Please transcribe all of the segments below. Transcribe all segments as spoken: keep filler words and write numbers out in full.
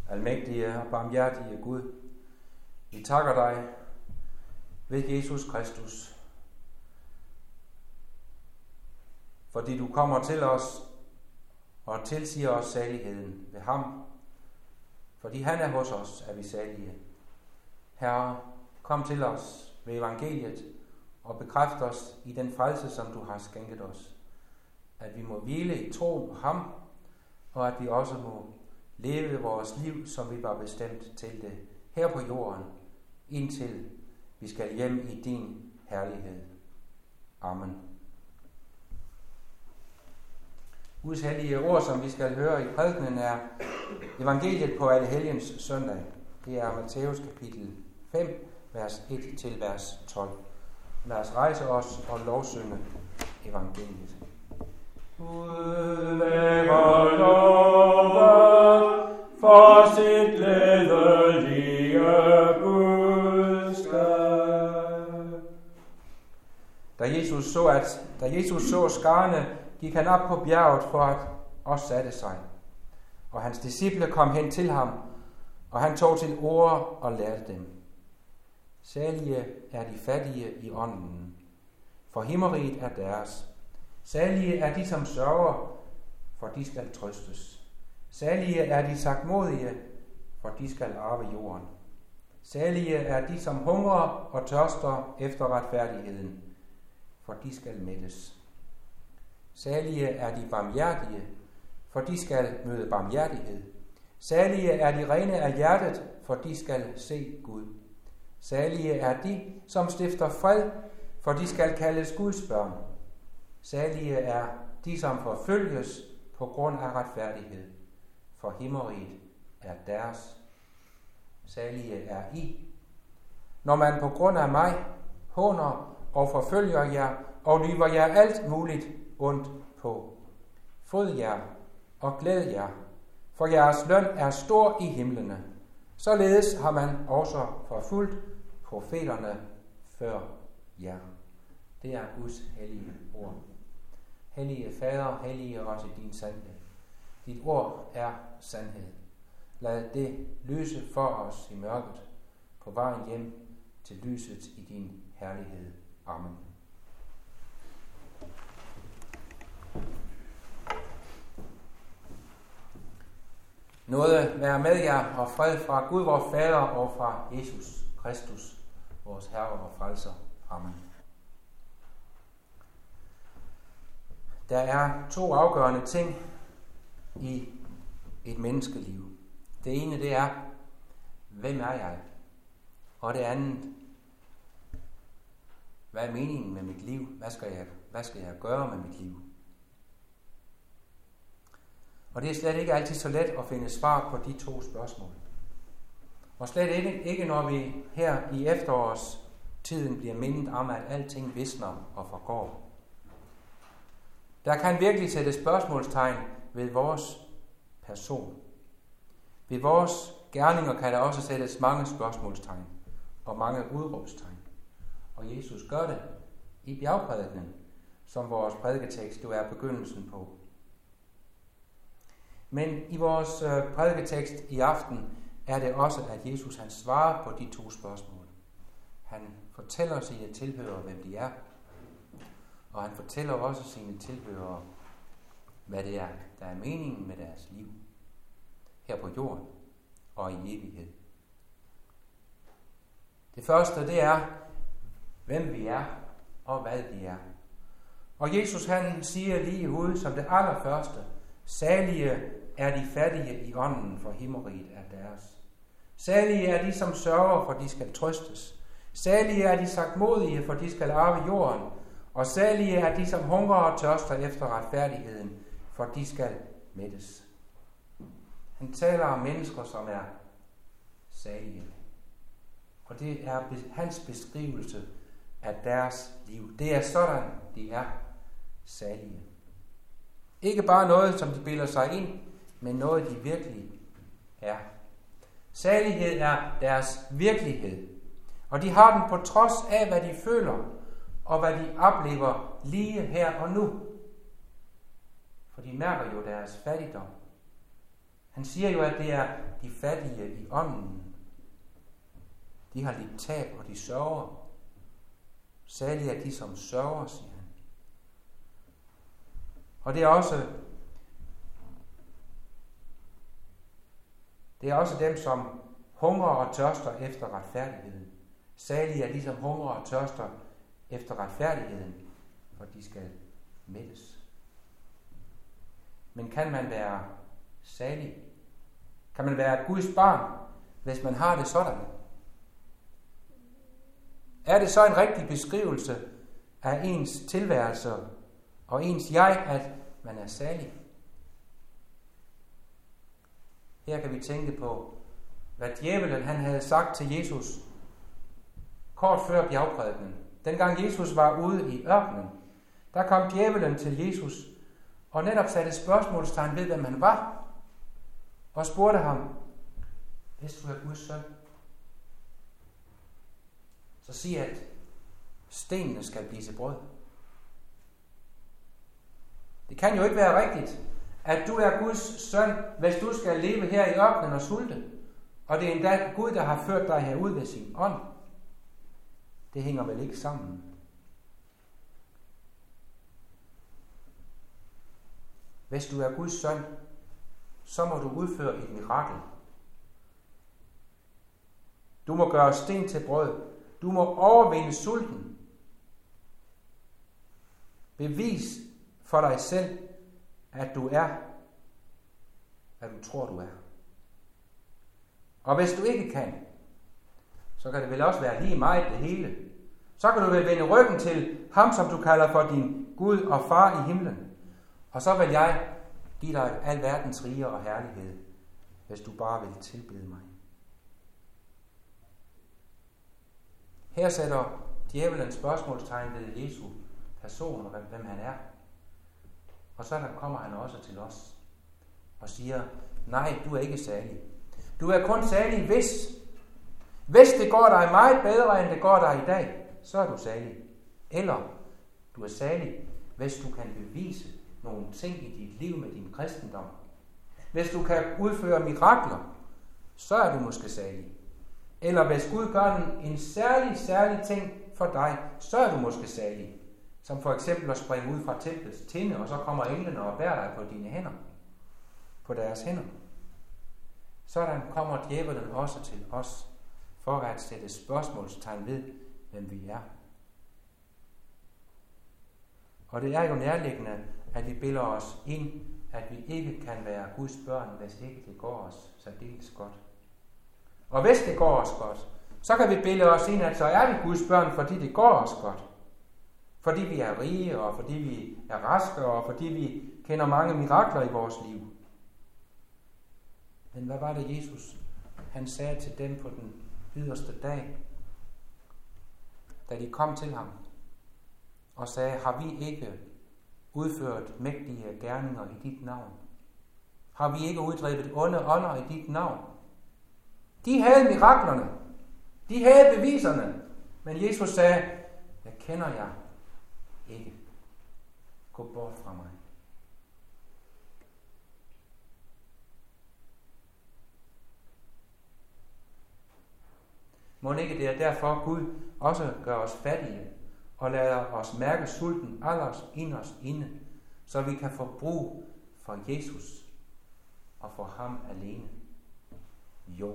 Almægtige og barmhjertige Gud, vi takker dig ved Jesus Kristus, fordi du kommer til os og tilsiger os saligheden ved ham. Fordi han er hos os, er vi salige. Herre, kom til os ved evangeliet og bekræft os i den frelse, som du har skænket os. At vi må hvile i troen på ham, og at vi også må leve vores liv, som vi var bestemt til det her på jorden, indtil vi skal hjem i din herlighed. Amen. Guds hellige ord, som vi skal høre i prædikenen, er evangeliet på Allehelgens søndag. Det er Matthæus kapitel fem, vers et til vers tolv. Lad os rejse os og lovsynge evangeliet. Gud være lovet for sit glædelige budskab. Da Jesus så, at da Jesus så skarne, gik han op på bjerget for at også sætte sig. Og hans disciple kom hen til ham, og han tog til ord og lærte dem. Salige er de fattige i ånden, for himmeriget er deres. Salige er de, som sørger, for de skal trøstes. Salige er de sagtmodige, for de skal arve jorden. Salige er de, som hungrer og tørster efter retfærdigheden, for de skal mættes. Salige er de barmhjertige, for de skal møde barmhjertighed. Salige er de rene af hjertet, for de skal se Gud. Salige er de, som stifter fred, for de skal kaldes Guds børn. Salige er de, som forfølges på grund af retfærdighed, for himmeriget er deres. Salige er I, når man på grund af mig håner og forfølger jer og lyver jer alt muligt ondt på. Fryd jer og glæd jer, for jeres løn er stor i himlene. Således har man også forfulgt profeterne før jer. Det er Guds hellige ord. Hellige Fader, hellige også din sandhed. Dit ord er sandhed. Lad det lyse for os i mørket på vejen hjem til lyset i din herlighed. Amen. Nåde være med jer og fred fra Gud vor Fader og fra Jesus Kristus, vores Herre og Frelser. Amen. Der er to afgørende ting i et menneskeliv. Det ene, det er, hvem er jeg? Og det andet, hvad er meningen med mit liv? Hvad skal jeg, hvad skal jeg gøre med mit liv? Og det er slet ikke altid så let at finde svar på de to spørgsmål. Og slet ikke, ikke når vi her i efterårstiden bliver mindet om, at alting visner og forgår. Der kan virkelig sætte spørgsmålstegn ved vores person. Ved vores gerninger kan der også sættes mange spørgsmålstegn og mange udråbstegn. Og Jesus gør det i bjergprædikenen, som vores prædiketekst jo er begyndelsen på. Men i vores prædiketekst i aften er det også, at Jesus han svarer på de to spørgsmål. Han fortæller sine tilhørere, hvem de er. Og han fortæller også sine tilhørere, hvad det er, der er meningen med deres liv. Her på jorden og i evighed. Det første, det er, hvem vi er og hvad vi er. Og Jesus han siger lige i hovedet som det allerførste, salige er de fattige i ånden, for himmeriget er deres. Salige er de, som sørger, for de skal trøstes. Salige er de sagtmodige, for de skal arve jorden. Og salige er de, som hungrer og tørster efter retfærdigheden, for de skal mættes. Han taler om mennesker, som er salige. Og det er hans beskrivelse af deres liv. Det er sådan, de er salige. Ikke bare noget, som de bilder sig ind, men noget, de virkelig er. Salighed er deres virkelighed. Og de har den på trods af, hvad de føler, og hvad de oplever lige her og nu. For de mærker jo deres fattigdom. Han siger jo, at det er de fattige i ånden. De har lidt tab, og de sørger. Særligt er de, som sørger, siger han. Og det er også det er også dem, som hungrer og tørster efter retfærdigheden. Særligt er de, som hungrer og tørster efter retfærdigheden, for de skal mættes. Men kan man være salig? Kan man være Guds barn, hvis man har det sådan? Er det så en rigtig beskrivelse af ens tilværelse og ens jeg, at man er salig? Her kan vi tænke på, hvad djævelen han havde sagt til Jesus kort før bjergprædikenen. Dengang Jesus var ude i ørkenen, der kom djævelen til Jesus og netop satte spørgsmålstegn ved, hvem han var, og spurgte ham, hvis du er Guds søn, så sig, at stenene skal blive til brød. Det kan jo ikke være rigtigt, at du er Guds søn, hvis du skal leve her i ørkenen og sulte, og det er endda Gud, der har ført dig herud ved sin ånd. Det hænger vel ikke sammen. Hvis du er Guds søn, så må du udføre et mirakel. Du må gøre sten til brød. Du må overvinde sulten. Bevis for dig selv, at du er, hvad du tror, du er. Og hvis du ikke kan, så kan det vel også være lige meget det hele. Så kan du vel vende ryggen til ham, som du kalder for din Gud og far i himlen. Og så vil jeg give dig al verdens rige og herlighed, hvis du bare vil tilbede mig. Her sætter djævelen spørgsmålstegn ved Jesu person og hvem han er. Og så kommer han også til os og siger, nej, du er ikke salig. Du er kun salig, hvis, hvis det går dig meget bedre, end det går dig i dag, så er du salig. Eller du er salig, hvis du kan bevise nogle ting i dit liv med din kristendom. Hvis du kan udføre mirakler, så er du måske salig. Eller hvis Gud gør en, en særlig, særlig ting for dig, så er du måske salig. Som for eksempel at springe ud fra templets tinde, og så kommer englene og bærer dig på dine hænder. På deres hænder. Sådan kommer djævelen også til os, for at sætte spørgsmålstegn ved, hvem vi er. Og det er jo nærliggende, at vi bilder os ind, at vi ikke kan være Guds børn, hvis ikke det går os særdeles godt. Og hvis det går os godt, så kan vi bilde os ind, at så er vi Guds børn, fordi det går os godt. Fordi vi er rige, og fordi vi er raske, og fordi vi kender mange mirakler i vores liv. Men hvad var det, Jesus han sagde til dem på den yderste dag, da de kom til ham og sagde, har vi ikke udført mægtige gerninger i dit navn? Har vi ikke uddrevet onde ånder i dit navn? De havde miraklerne. De havde beviserne. Men Jesus sagde, jeg kender jer ikke. Gå bort fra mig. Må ikke det er derfor Gud også gør os fattige og lader os mærke sulten allers inderst inde, så vi kan få brug for Jesus og for ham alene. Jo.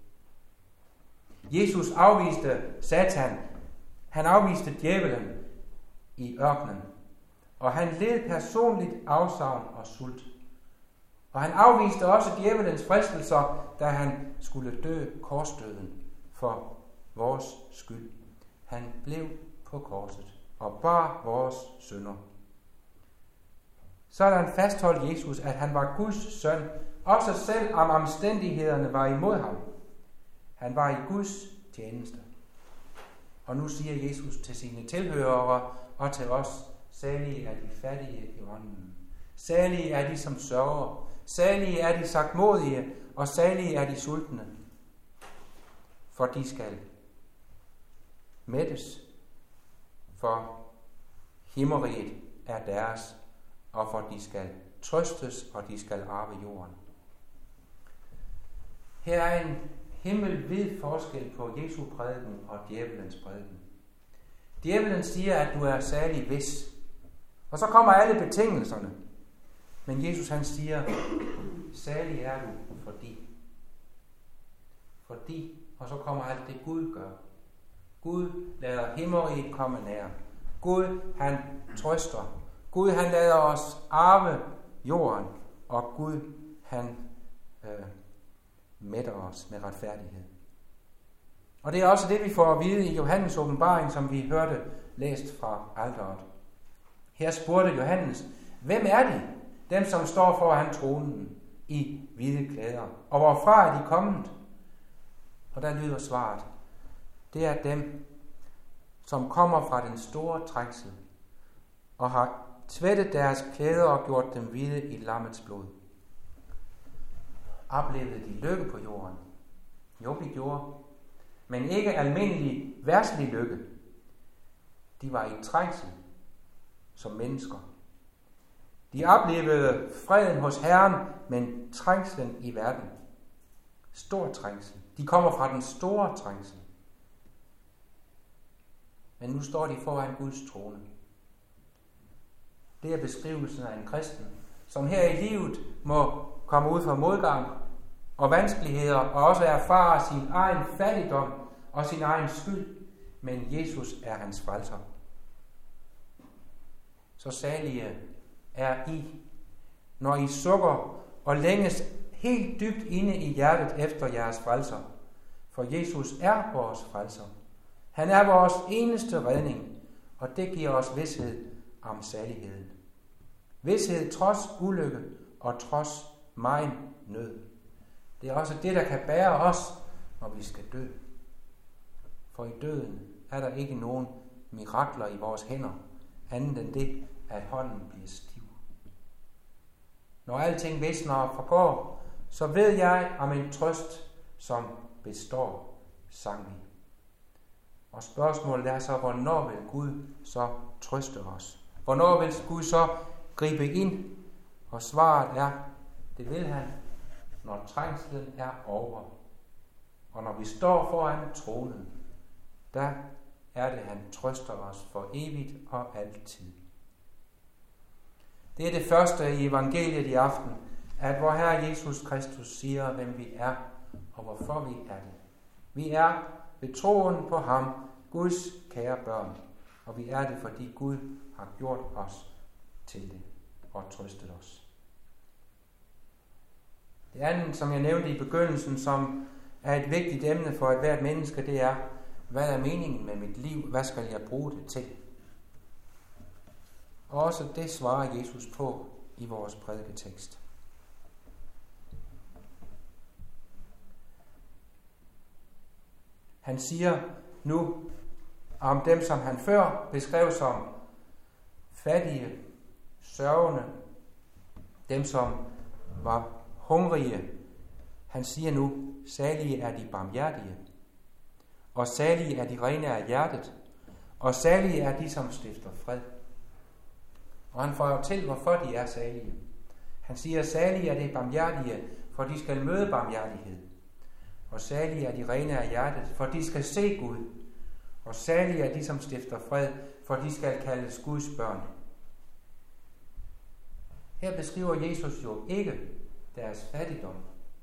Jesus afviste Satan. Han afviste djævelen i ørkenen. Og han led personligt afsavn og sult. Og han afviste også djævelens fristelser, da han skulle dø korsdøden for vores skyld. Han blev på korset og bar vores synder. Sådan fastholdt Jesus, at han var Guds søn, også selv om omstændighederne var imod ham. Han var i Guds tjeneste. Og nu siger Jesus til sine tilhørere og til os, salige er de fattige i ånden. Salige er de, som sørger. Salige er de sagtmodige, og salige er de sultne. For de skal mættes, for himmeriget er deres, og for de skal trøstes, og de skal arve jorden. Her er en himmelvid forskel på Jesu prædiken og djævelens prædiken. Djævelen siger, at du er særlig hvis. Og så kommer alle betingelserne. Men Jesus han siger, særlig er du fordi. Fordi, og så kommer alt det Gud gør. Gud lader himmeriget komme nær. Gud han trøster. Gud han lader os arve jorden. Og Gud han øh, mætter os med retfærdighed. Og det er også det, vi får at vide i Johannes åbenbaring, som vi hørte læst fra alteret. Her spurgte Johannes, hvem er de, dem som står foran tronen i hvide klæder, og hvorfra er de kommet? Og der lyder svaret, det er dem, som kommer fra den store trængsel, og har tvættet deres klæder og gjort dem hvide i lammets blod. Oplevede de lykke på jorden? Jo, de gjorde. Men ikke almindelig verdslig lykke. De var i trængsel som mennesker. De oplevede freden hos Herren, men trængslen i verden. Stor trængsel. De kommer fra den store trængsel. Men nu står de foran Guds trone. Det er beskrivelsen af en kristen, som her i livet må komme ud fra modgang og vanskeligheder, og også erfare sin egen fattigdom og sin egen skyld, men Jesus er hans frelser. Så salige er I, når I sukker og længes helt dybt inde i hjertet efter jeres frelser, for Jesus er vores frelser. Han er vores eneste redning, og det giver os vished om saligheden. Vished trods ulykke og trods megen nød. Det er også det, der kan bære os, når vi skal dø. For i døden er der ikke nogen mirakler i vores hænder, andet end det, at hånden bliver stiv. Når alting visner og forgår, så ved jeg om en trøst, som består, sang vi. Og spørgsmålet er så, hvornår vil Gud så trøste os? Hvornår vil Gud så gribe ind? Og svaret er, det vil han, når trængslen er over. Og når vi står foran tronen, der er det, han trøster os for evigt og altid. Det er det første i evangeliet i aften, at vor Herre Jesus Kristus siger, hvem vi er og hvorfor vi er det. Vi er ved troen på ham, Guds kære børn, og vi er det, fordi Gud har gjort os til det og trøstet os. Det andet, som jeg nævnte i begyndelsen, som er et vigtigt emne for et hvert menneske, det er, hvad er meningen med mit liv? Hvad skal jeg bruge det til? Og også det svarer Jesus på i vores prædiketekst. Han siger nu om dem, som han før beskrev som fattige, sørgende, dem som var hungrige. Han siger nu, salige er de barmhjertige, og salige er de rene af hjertet, og salige er de, som stifter fred. Og han får jo til, hvorfor de er salige. Han siger, salige er de barmhjertige, for de skal møde barmhjertighed. Og salige er de rene af hjertet, for de skal se Gud. Og salige er de, som stifter fred, for de skal kaldes Guds børn. Her beskriver Jesus jo ikke deres fattigdom.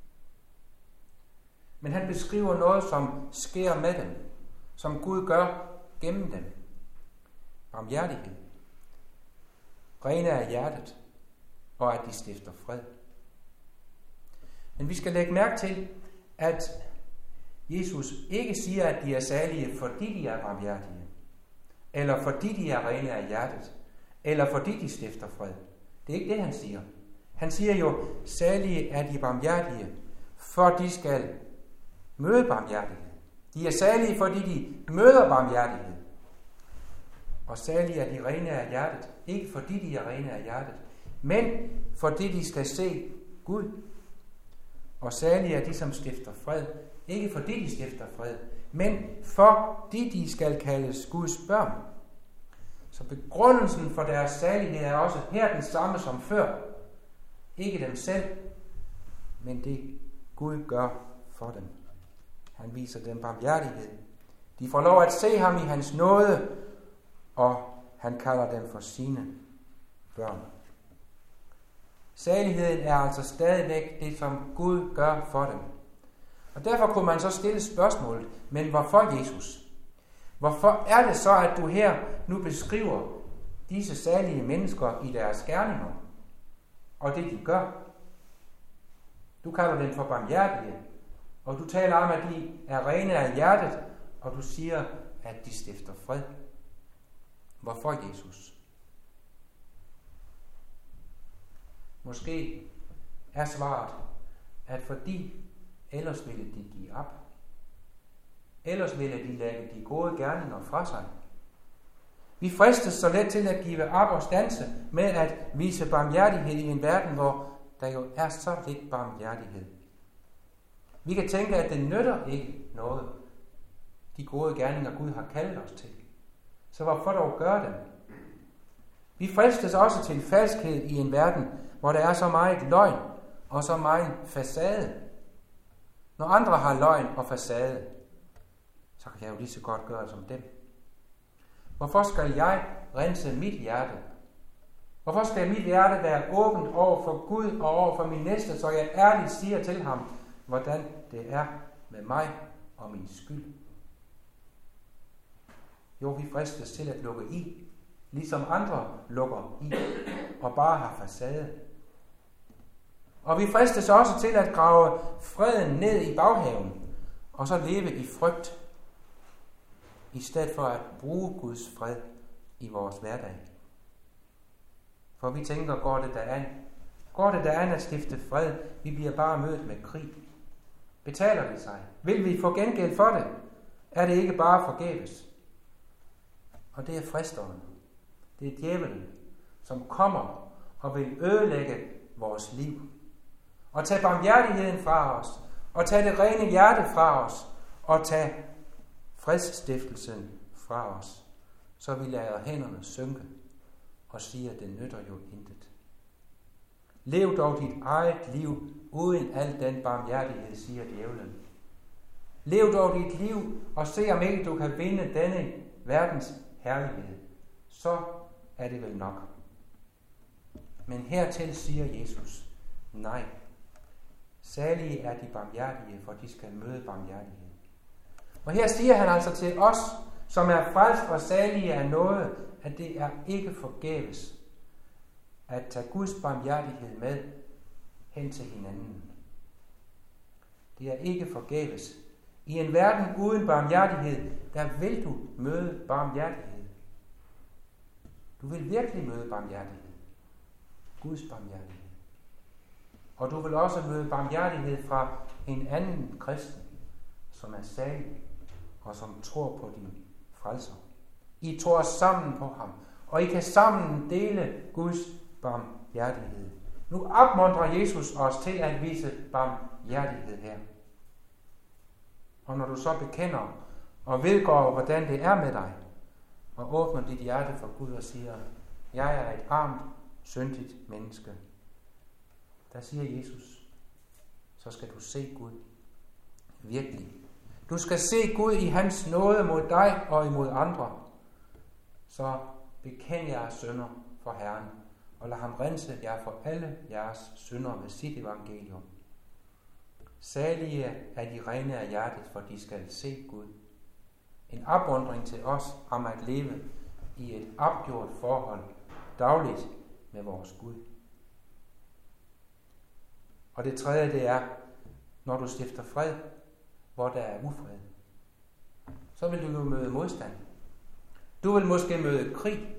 Men han beskriver noget, som sker med dem, som Gud gør gennem dem. Barmhjertighed, rene af hjertet, og at de stifter fred. Men vi skal lægge mærke til, at Jesus ikke siger, at de er salige, fordi de er barmhjertige, eller fordi de er rene af hjertet, eller fordi de stifter fred. Det er ikke det, han siger. Han siger jo, salige er de barmhjertige, for de skal møde barmhjertighed. De er salige, fordi de møder barmhjertighed. Og salige er de rene af hjertet, ikke fordi de er rene af hjertet, men fordi de skal se Gud. Og salige er de, som stifter fred, ikke fordi de stifter fred, men fordi de skal kaldes Guds børn. Så begrundelsen for deres salighed er også her den samme som før. Ikke dem selv, men det Gud gør for dem. Han viser dem barmhjertighed. De får lov at se ham i hans nåde, og han kalder dem for sine børn. Saligheden er altså stadigvæk det, som Gud gør for dem. Og derfor kunne man så stille spørgsmålet, men hvorfor Jesus? Hvorfor er det så, at du her nu beskriver disse salige mennesker i deres gerninger, og det de gør? Du kalder dem for barmhjertige, og du taler om, at de er rene af hjertet, og du siger, at de stifter fred. Hvorfor, Jesus? Måske er svaret, at fordi ellers ville de give op. Ellers ville de lægge de gode gerninger fra sig. Vi fristes så let til at give op og standse med at vise barmhjertighed i en verden, hvor der jo er så lidt barmhjertighed. Vi kan tænke, at det nytter ikke noget, de gode gerninger Gud har kaldt os til. Så hvorfor dog gøre dem? Vi fristes også til falskhed i en verden, hvor der er så meget løgn og så meget facade. Når andre har løgn og facade, så kan jeg jo lige så godt gøre som dem. Hvorfor skal jeg rense mit hjerte? Hvorfor skal mit hjerte være åbent over for Gud og over for min næste, så jeg ærligt siger til ham, hvordan det er med mig og min skyld? Jo, vi fristes til at lukke i, ligesom andre lukker i og bare har facade. Og vi fristes også til at grave freden ned i baghaven og så leve i frygt, i stedet for at bruge Guds fred i vores hverdag. For vi tænker, går det der an? Går det der an at stifte fred? Vi bliver bare mødt med krig. Betaler det sig? Vil vi få gengæld for det? Er det ikke bare forgæves? Og det er fristeren. Det er djævelen, som kommer og vil ødelægge vores liv. Og tage barmhjertigheden fra os. Og tage det rene hjerte fra os. Og tage fredsstiftelsen fra os. Så vi lader hænderne synke og siger, at det nytter jo intet. Lev dog dit eget liv uden al den barmhjertighed, siger djævlen. Lev dog dit liv og se, om ikke du kan vinde denne verdens herlighed. Så er det vel nok. Men hertil siger Jesus, nej. Salige er de barmhjertige, for de skal møde barmhjertighed. Og her siger han altså til os, som er frelst og salige af noget, at det er ikke forgæves at tage Guds barmhjertighed med hen til hinanden. Det er ikke forgæves. I en verden uden barmhjertighed, der vil du møde barmhjertighed. Du vil virkelig møde barmhjertighed. Guds barmhjertighed. Og du vil også møde barmhjertighed fra en anden kristen, som er salig og som tror på din frelser. I tror sammen på ham, og I kan sammen dele Guds barmhjertighed. Nu opmuntrer Jesus os til at vise barmhjertighed her. Og når du så bekender og vedgår, hvordan det er med dig, og åbner dit hjerte for Gud og siger, jeg er et armt, syndigt menneske, der siger Jesus, så skal du se Gud virkelig. Du skal se Gud i hans nåde mod dig og imod andre. Så bekend jeres synder for Herren, og lad ham rense jer for alle jeres synder med sit evangelium. Salige er de rene af hjertet, for de skal se Gud. En opmuntring til os om at leve i et opgjort forhold dagligt med vores Gud. Og det tredje, det er, når du stifter fred, hvor der er ufred, så vil du jo møde modstand. Du vil måske møde krig.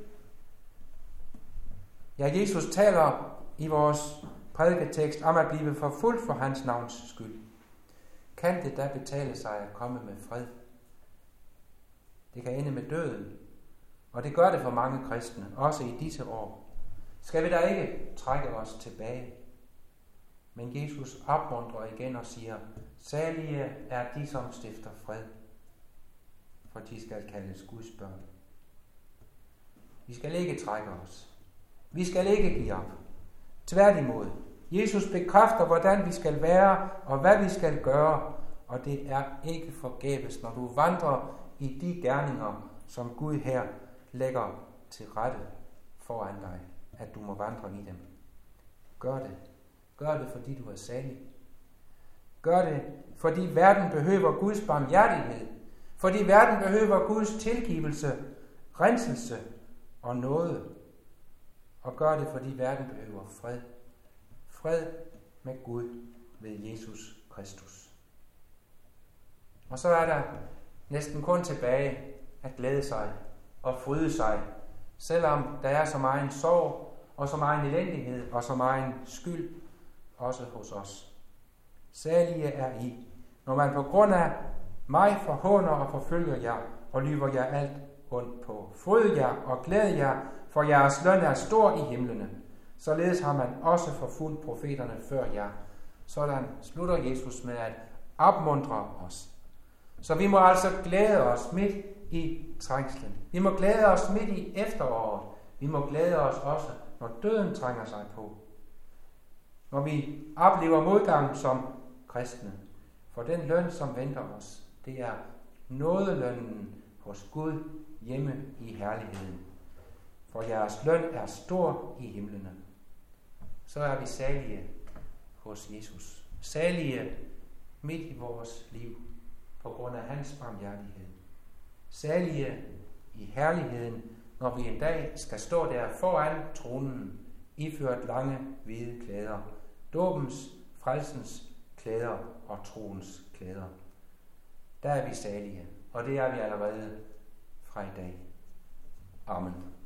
Ja, Jesus taler i vores prædiketekst om at blive forfulgt for hans navns skyld. Kan det da betale sig at komme med fred? Det kan ende med døden, og det gør det for mange kristne, også i disse år. Skal vi da ikke trække os tilbage? Men Jesus opmuntrer igen og siger, salige er de, som stifter fred, for de skal kaldes Guds børn. Vi skal ikke trække os. Vi skal ikke give op. Tværtimod, Jesus bekræfter, hvordan vi skal være og hvad vi skal gøre, og det er ikke forgæves, når du vandrer i de gerninger, som Gud her lægger til rette foran dig, at du må vandre i dem. Gør det. Gør det, fordi du er salig. Gør det, fordi verden behøver Guds barmhjertighed. Fordi verden behøver Guds tilgivelse, renselse og nåde. Og gør det, fordi verden behøver fred. Fred med Gud ved Jesus Kristus. Og så er der næsten kun tilbage at glæde sig og fryde sig, selvom der er så meget sorg og så meget elendighed og så meget skyld også hos os. Salige er I, når man på grund af mig forhåner og forfølger jer og lyver jer alt ondt på. Fryd jer og glæd jer, for jeres løn er stor i himlene. Således har man også forfulgt profeterne før jer. Sådan slutter Jesus med at opmuntre os. Så vi må altså glæde os midt i trængslen. Vi må glæde os midt i efteråret. Vi må glæde os også, når døden trænger sig på. Når vi oplever modgang som kristne. For den løn, som venter os, det er nådelønnen hos Gud hjemme i herligheden. For jeres løn er stor i himlene. Så er vi salige hos Jesus. Salige midt i vores liv på grund af hans barmhjertighed. Salige i herligheden, når vi en dag skal stå der foran tronen, iført lange hvide klæder. Dåbens, frelsens klæder og troens klæder. Der er vi salige, og det er vi allerede fra i dag. Amen.